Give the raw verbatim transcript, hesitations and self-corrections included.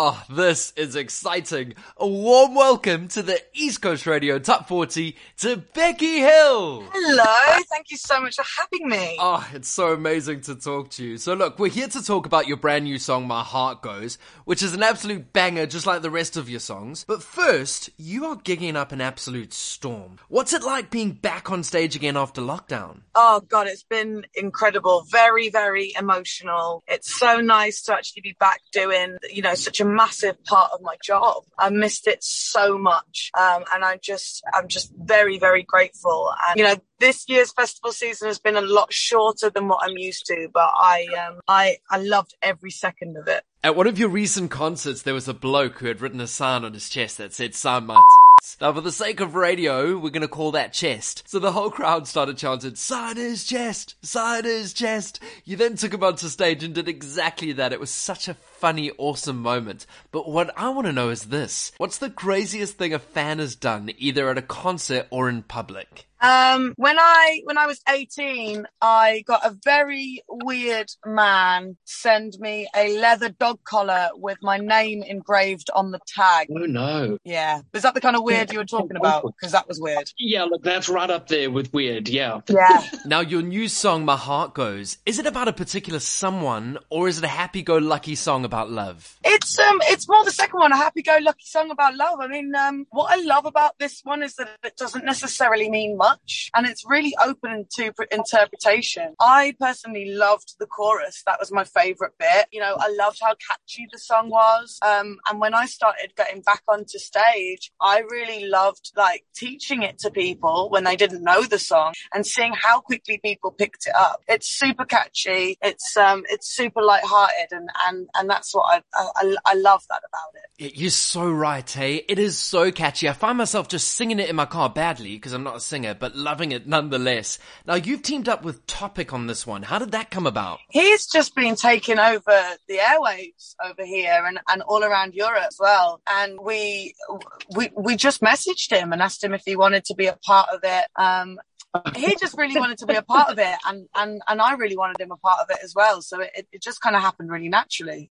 Oh, this is exciting. A warm welcome to the East Coast Radio Top forty to Becky Hill. Hello, thank you so much for having me. Oh, it's so amazing to talk to you. So look, we're here to talk about your brand new song, My Heart Goes, which is an absolute banger just like the rest of your songs. But first, you are gigging up an absolute storm. What's it like being back on stage again after lockdown? Oh God, it's been incredible. Very, very emotional. It's so nice to actually be back doing, you know, such a massive part of my job. I missed it so much. Um, and I just, I'm just very, very grateful. And, you know, this year's festival season has been a lot shorter than what I'm used to, but I, um, I, I loved every second of it. At one of your recent concerts, there was a bloke who had written a sign on his chest that said, "Sign my tits." Now, for the sake of radio, we're going to call that chest. So the whole crowd started chanting, "Sign his chest, sign his chest." You then took him onto stage and did exactly that. It was such a funny, awesome moment. But what I want to know is this. What's the craziest thing a fan has done, either at a concert or in public? Um, when I, when I was eighteen, I got a very weird man send me a leather dog collar with my name engraved on the tag. Oh no. Yeah. Is that the kind of weird you were talking about? Because that was weird. Yeah, look, that's right up there with weird, yeah. Yeah. Now, your new song, My Heart Goes, is it about a particular someone, or is it a happy-go-lucky song about love? It's, um, it's more the second one, a happy-go-lucky song about love. I mean, um, what I love about this one is that it doesn't necessarily mean much. And it's really open to interpretation. I personally loved the chorus. That was my favourite bit. You know, I loved how catchy the song was. Um, and when I started getting back onto stage, I really loved like teaching it to people when they didn't know the song and seeing how quickly people picked it up. It's super catchy. It's um, it's super lighthearted, and and and that's what I I, I love that about it. You're so right, hey. It is so catchy. I find myself just singing it in my car badly because I'm not a singer, but loving it nonetheless. Now, you've teamed up with Topic on this one. How did that come about? He's just been taking over the airwaves over here and, and all around Europe as well. And we, we, we just messaged him and asked him if he wanted to be a part of it. Um, he just really wanted to be a part of it, and, and, and I really wanted him a part of it as well. So it, it just kind of happened really naturally.